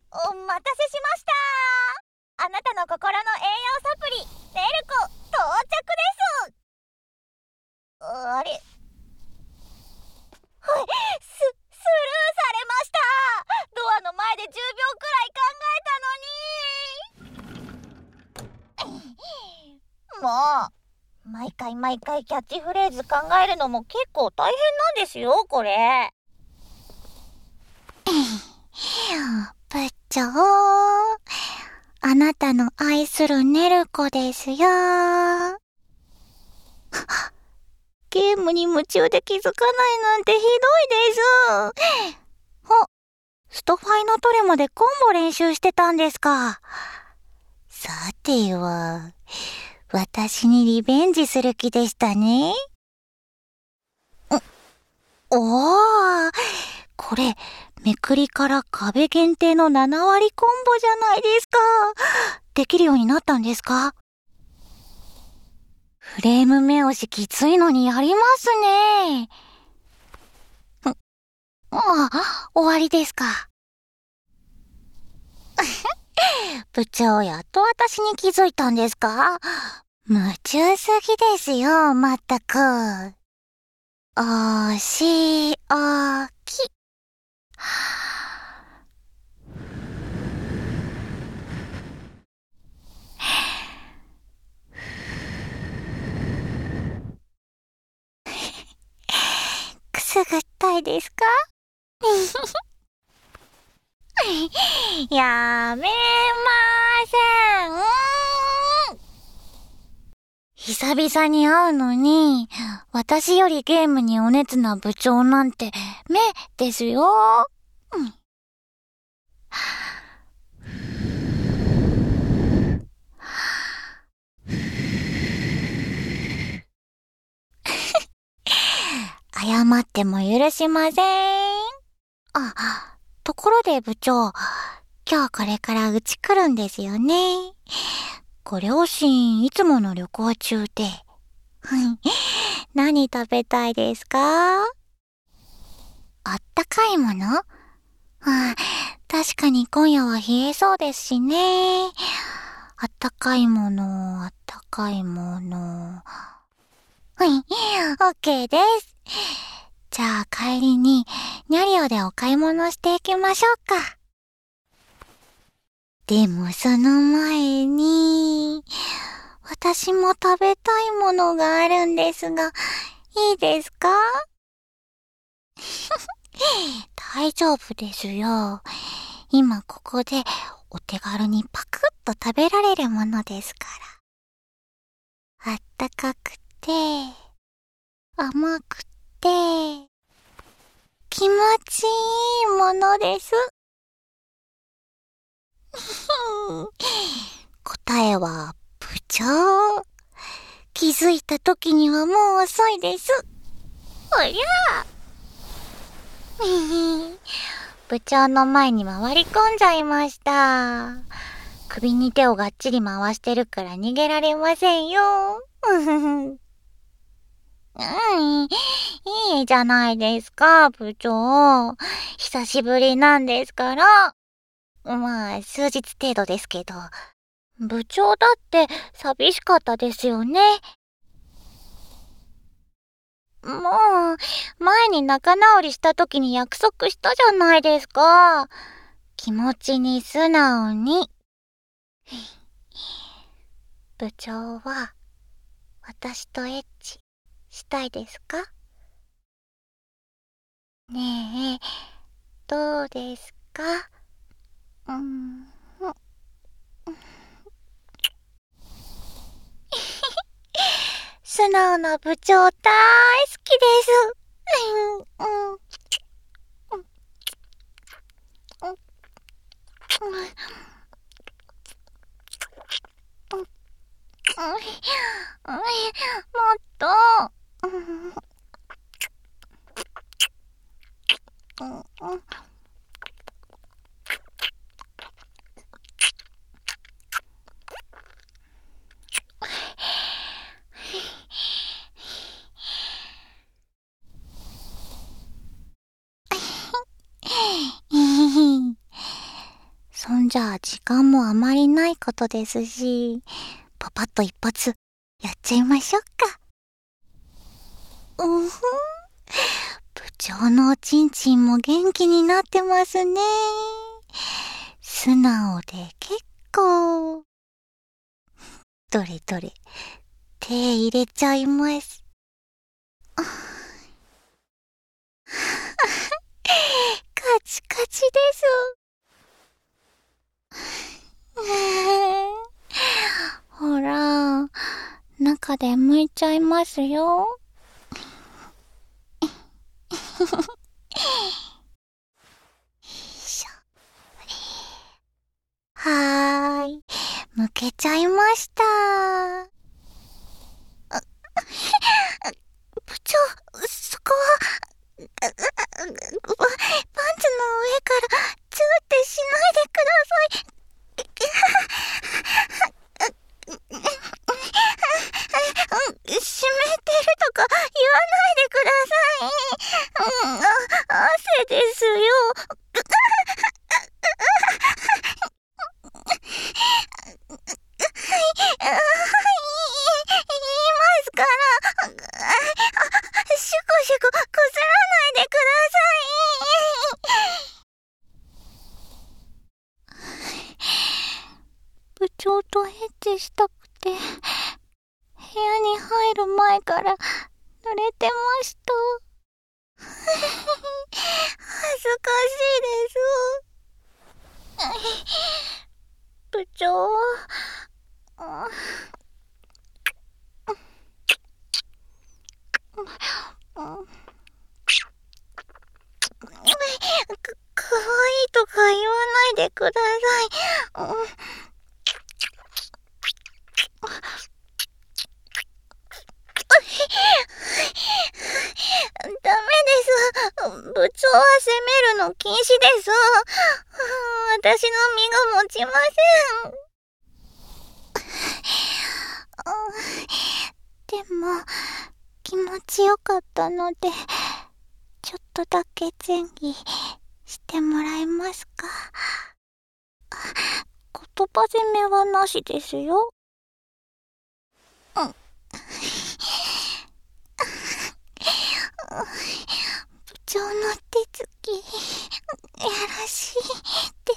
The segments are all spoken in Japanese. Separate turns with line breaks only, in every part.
お待たせしました。あなたの心の栄養サプリネルコ到着です。あれ、はい、スルーされました。ドアの前で10秒くらい考えたのに。もう毎回キャッチフレーズ考えるのも結構大変なんですよ、これ。部長、あなたの愛するネルコですよ。ゲームに夢中で気づかないなんてひどいです。ストファイのトレモでコンボ練習してたんですか。さては、私にリベンジする気でしたね。おー、これ、めくりから壁限定の7割コンボじゃないですか。できるようになったんですか？フレーム目押しきついのにやりますね。終わりですか。部長、やっと私に気づいたんですか？夢中すぎですよ、まったく。おしおき。くすぐったいですか？やめません。久々に会うのに、私よりゲームにお熱な部長なんて、目ですよ。謝っても許しません。ところで部長、今日これからうち来るんですよね。ご両親いつもの旅行中で。何食べたいですか？あったかいもの？確かに今夜は冷えそうですしね。あったかいもの。オッケーです。じゃあ帰りにニャリオでお買い物していきましょうか。でもその前に、私も食べたいものがあるんですが、いいですか？大丈夫ですよ。今ここでお手軽にパクッと食べられるものですから。あったかくて、甘くて、気持ちいいものです。答えは、部長。気づいた時にはもう遅いです。おりゃ。部長の前に回り込んじゃいました。首に手をがっちり回してるから逃げられませんよ。いいじゃないですか、部長。久しぶりなんですから。まあ、数日程度ですけど。部長だって寂しかったですよね。もう、前に仲直りした時に約束したじゃないですか。気持ちに素直に。部長は、私とエッチしたいですか？ねえ、どうですか？素直な部長大好きです。もっと。 じゃ時間もあまりないことですし、パパッと一発やっちゃいましょうか。部長のおちんちんも元気になってますね。素直で結構。どれどれ、手入れちゃいます。カチカチです。ほら、中で剥いちゃいますよ。はーい、剥けちゃいました。部長、そこは、パンツの上からチューってしないでください。湿ってるとか言わないでください。汗ですよ。言いますから、シュクシュクこすらないでください。部長とエッチしたくて、部屋に入る前から濡れてました。恥ずかしいです。部長、かわいいとか言わないでください。ダメです。部長は責めるの禁止です。私の身が持ちません。でも、気持ちよかったので、ちょっとだけ前儀してもらえますか？言葉責めはなしですよ。部長の手つき、やらしいです。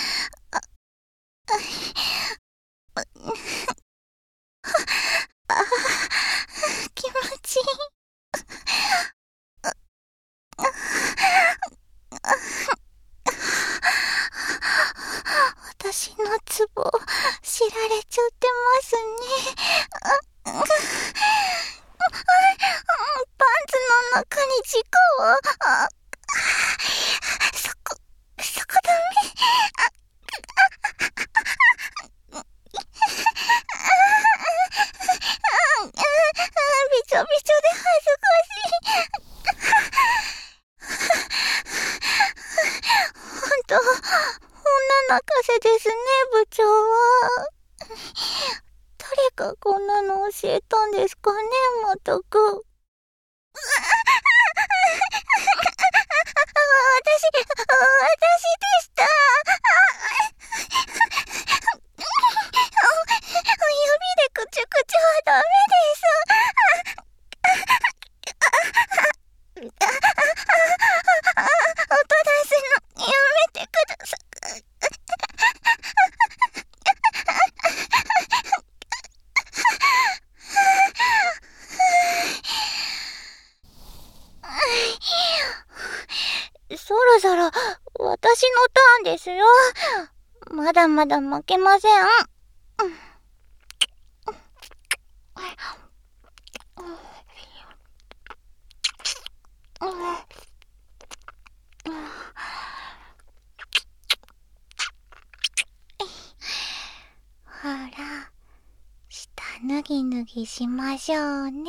気持ちいい。私のツボ知られちゃってますね。パンツの中に時間は、そこダメ。びちょびちょで恥ずかしい。ほんと、女泣かせですね、部長は。誰がこんなの教えたんですかね、まったく。私でした。指でくちゅくちゅはダメです。音出すのやめてください。そろそろ私のターンですよ。まだまだ負けません。ほら、下脱ぎ脱ぎしましょうね。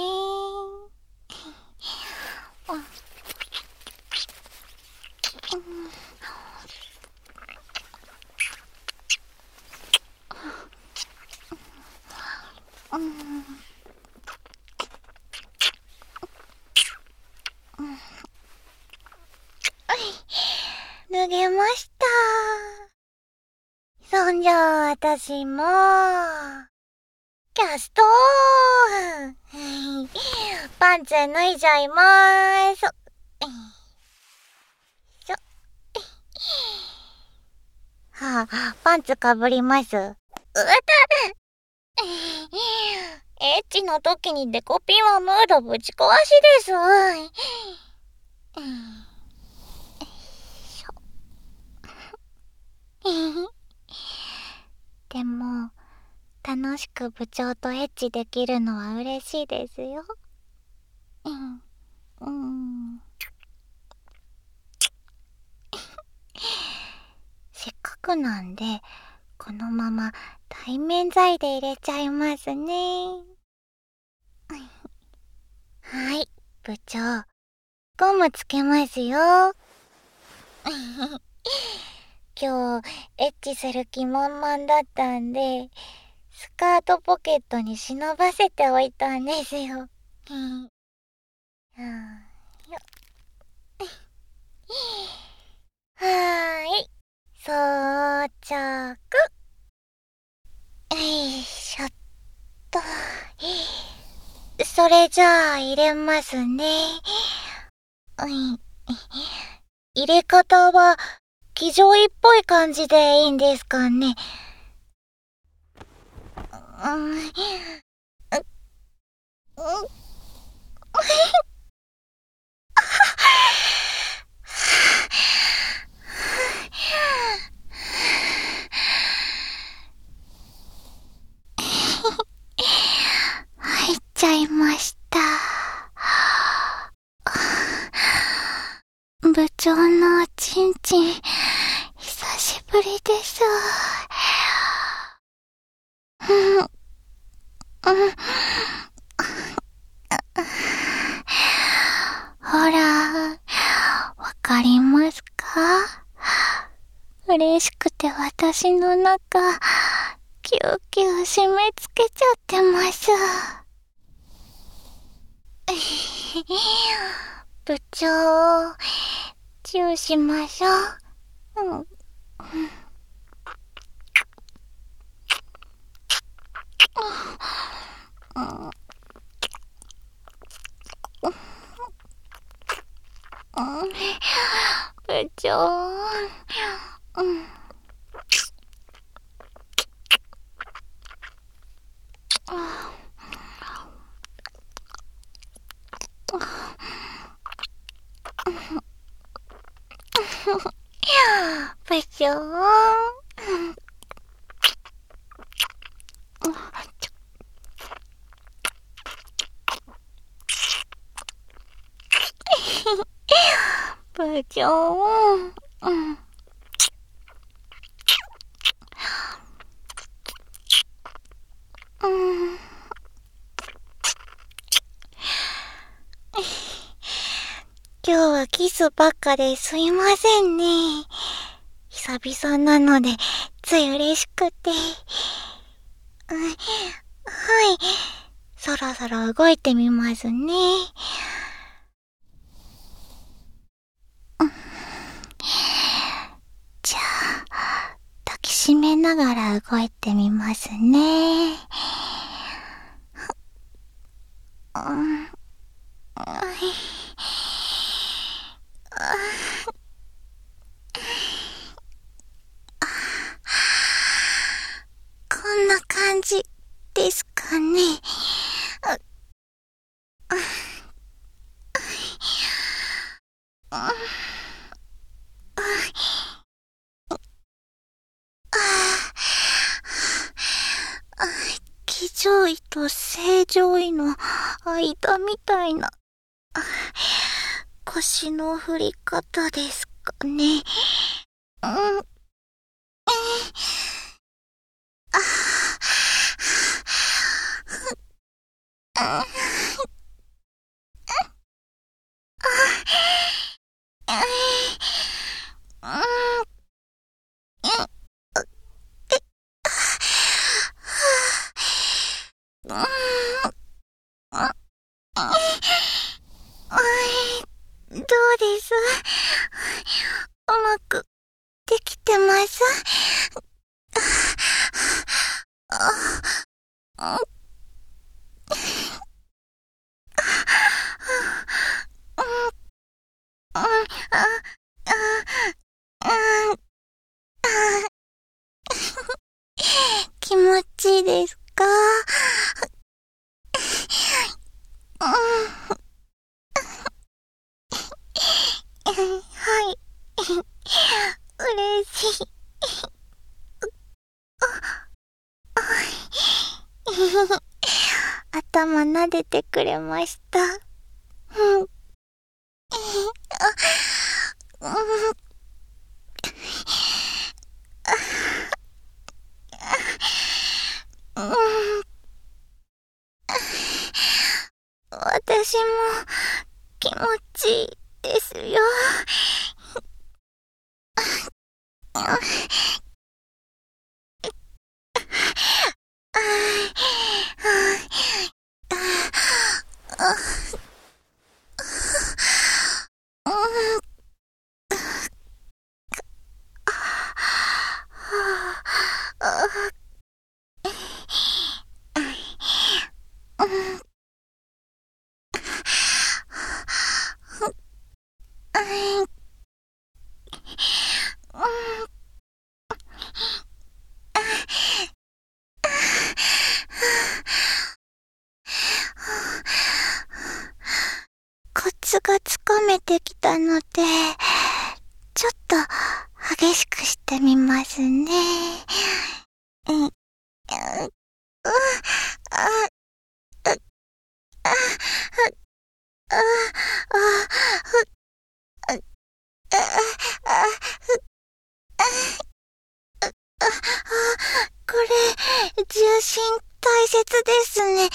脱げました。 んじゃあ、私も、キャストパンツ脱いじゃいまーす。はあ、パンツかぶります。うたエッチの時にデコピンはムードぶち壊しです。でも、楽しく部長とエッチできるのは嬉しいですよ。せっかくなんで、このまま対面剤で入れちゃいますね。はい、部長。ゴムつけますよ。今日、エッチする気満々だったんで、スカートポケットに忍ばせておいたんですよ。はーい。装着。よいしょっと。それじゃあ入れますね。入れ方は、騎乗位っぽい感じでいいんですかね。入っちゃいました。部長のおちんちん、久しぶりです。ほら、わかりますか？嬉しくて私の中、キューキュー締め付けちゃってます。部長、チューしましょう。部長、部長、部長、今日はキスばっかですいませんね。久々なので、つい嬉しくて。はい。そろそろ動いてみますね。じゃあ、抱きしめながら動いてみますね。こんな感じですかね。騎乗位と正常位の間みたいな腰の振り方ですかね。どうです？うまくいですか？はい。嬉しい。頭撫でてくれました。私も気持ちいいですよ。コツがつかめてきたので、ちょっと激しくしてみますね。これ、重心大切ですね。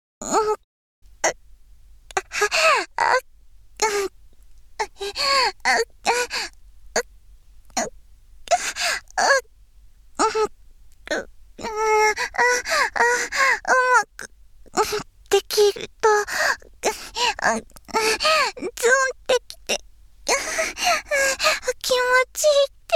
うまくできると、ズンってきて、気持ちいいです。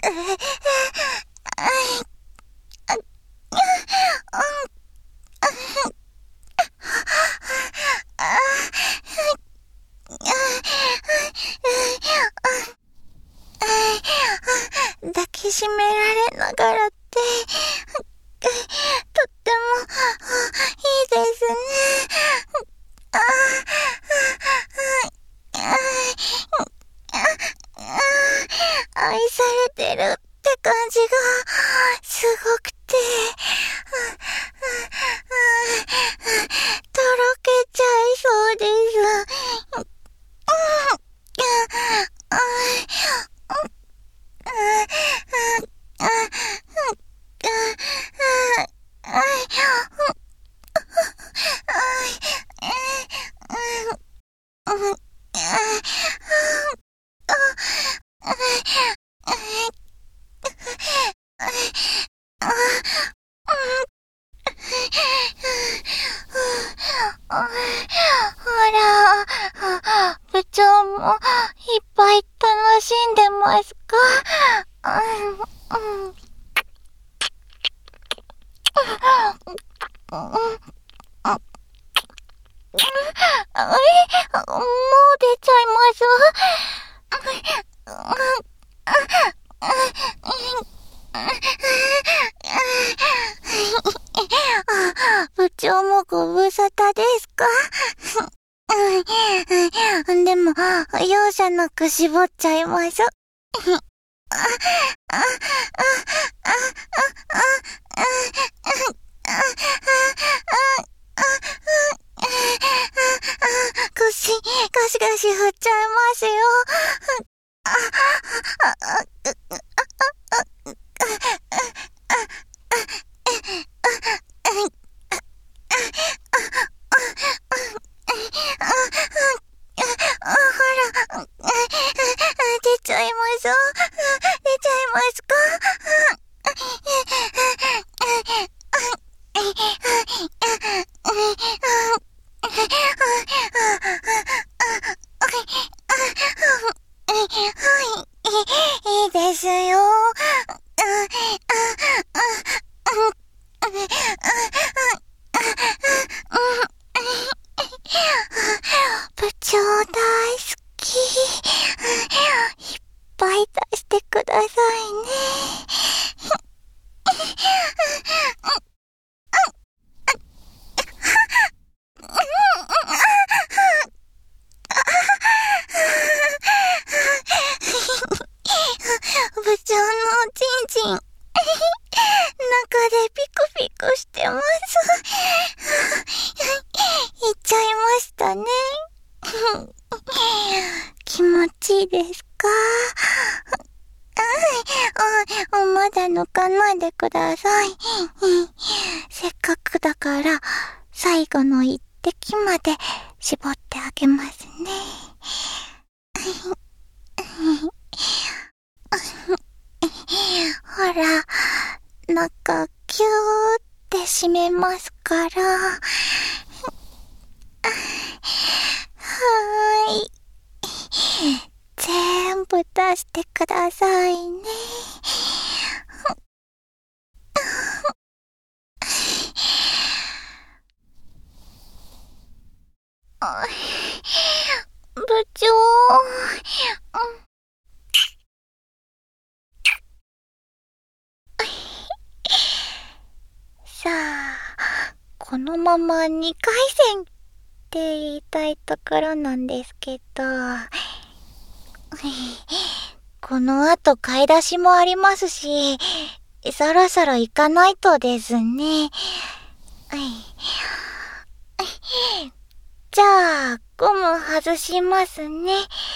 抱きしめられながらって、とってもいいですね。愛されてるって感じがすごくて、とろけちゃいそうです。ほら、部長もいっぱい楽しんでますか？もう出ちゃいます？部長もご無沙汰ですか？でも、容赦なく絞っちゃいます。ガシガシ振っちゃいますよ。ほら、出ちゃいます？出ちゃいますか？いいですよ。部長大好き。いっぱい出してくださいね。 抜かないでください。せっかくだから、最後の一滴まで絞ってあげますね。ほら、中キューって締めますから。はーい。全部出してくださいね。部長。さあ、このまま2回戦って言いたいところなんですけど、この後買い出しもありますし、そろそろ行かないとですね。じゃあ、ゴム外しますね。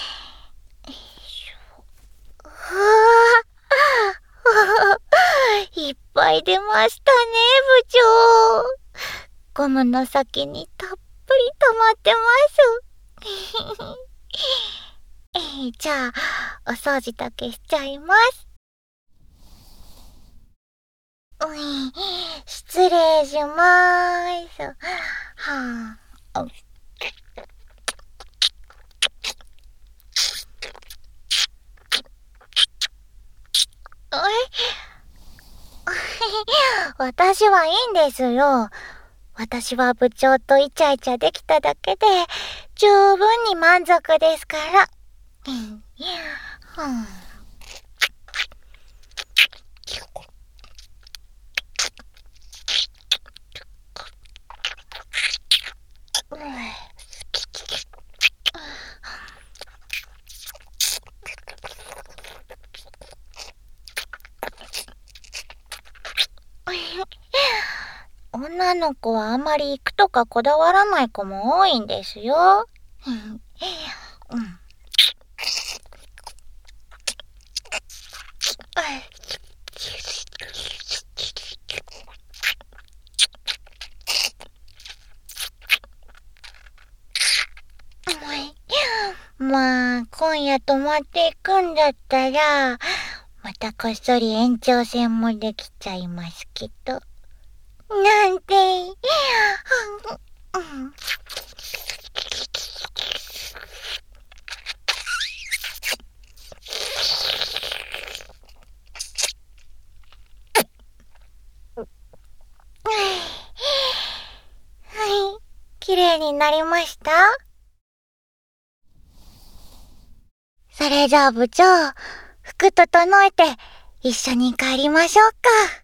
いっぱい出ましたね、部長。ゴムの先にたっぷり溜まってます。じゃあ、お掃除だけしちゃいます。失礼しまーす。はあ。私はいいんですよ。私は部長とイチャイチャできただけで十分に満足ですから。女の子はあまり行くとかこだわらない子も多いんですよ。まあ、今夜泊まっていくんだったら、またこっそり延長戦もできちゃいますけど。なんて、はい、綺麗になりました？それじゃあ部長、服整えて一緒に帰りましょうか。